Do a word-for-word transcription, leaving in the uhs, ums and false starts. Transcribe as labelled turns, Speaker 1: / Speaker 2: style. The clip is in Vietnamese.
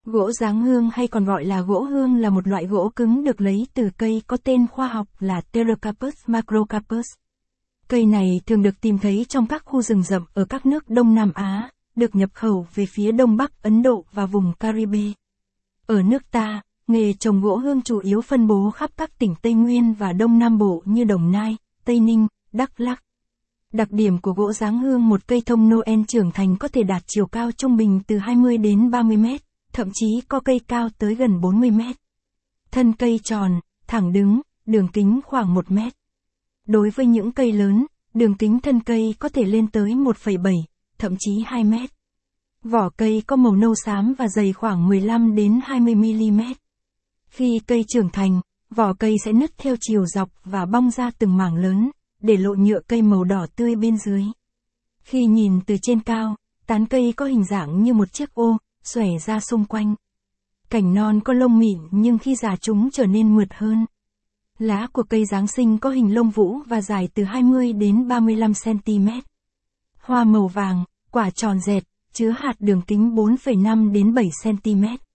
Speaker 1: Gỗ dáng hương hay còn gọi là gỗ hương là một loại gỗ cứng được lấy từ cây có tên khoa học là Pterocarpus macrocarpus. Cây này thường được tìm thấy trong các khu rừng rậm ở các nước Đông Nam Á, được nhập khẩu về phía Đông Bắc Ấn Độ và vùng Caribe. Ở nước ta, nghề trồng gỗ hương chủ yếu phân bố khắp các tỉnh Tây Nguyên và Đông Nam Bộ như Đồng Nai, Tây Ninh, Đắk Lắk. Đặc điểm của gỗ dáng hương, một cây thông Noel trưởng thành có thể đạt chiều cao trung bình từ hai mươi đến ba mươi mét, thậm chí có cây cao tới gần bốn mươi mét. Thân cây tròn, thẳng đứng, đường kính khoảng một mét. Đối với những cây lớn, đường kính thân cây có thể lên tới một phẩy bảy, thậm chí hai mét. Vỏ cây có màu nâu xám và dày khoảng mười lăm đến hai mươi mi li mét. Khi cây trưởng thành, vỏ cây sẽ nứt theo chiều dọc và bong ra từng mảng lớn, để lộ nhựa cây màu đỏ tươi bên dưới. Khi nhìn từ trên cao, tán cây có hình dạng như một chiếc ô, xòe ra xung quanh. Cành non có lông mịn nhưng khi già chúng trở nên mượt hơn. Lá của cây Giáng sinh có hình lông vũ và dài từ hai mươi đến ba mươi lăm xăng ti mét. Hoa màu vàng, quả tròn dẹt, chứa hạt đường kính bốn phẩy năm đến bảy xăng ti mét.